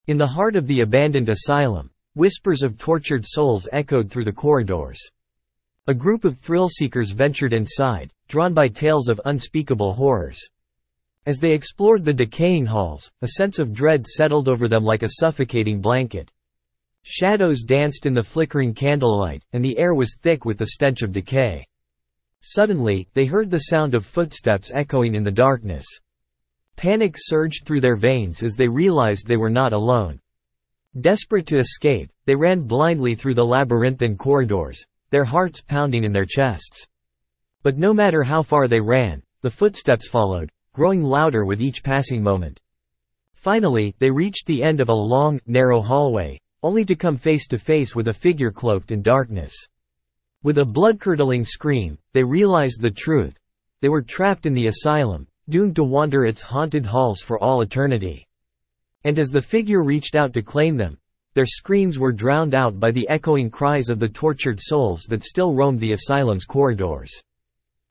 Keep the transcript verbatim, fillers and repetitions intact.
In the heart of the abandoned asylum, whispers of tortured souls echoed through the corridors. A group of thrill-seekers ventured inside, drawn by tales of unspeakable horrors. As they explored the decaying halls, a sense of dread settled over them like a suffocating blanket. Shadows danced in the flickering candlelight, and the air was thick with the stench of decay. Suddenly, they heard the sound of footsteps echoing in the darkness. Panic surged through their veins as they realized they were not alone. Desperate to escape, they ran blindly through the labyrinthine corridors, their hearts pounding in their chests. But no matter how far they ran, the footsteps followed, growing louder with each passing moment. Finally, they reached the end of a long, narrow hallway, only to come face to face with a figure cloaked in darkness. With a blood-curdling scream, they realized the truth. They were trapped in the asylum, doomed to wander its haunted halls for all eternity. And as the figure reached out to claim them, their screams were drowned out by the echoing cries of the tortured souls that still roamed the asylum's corridors.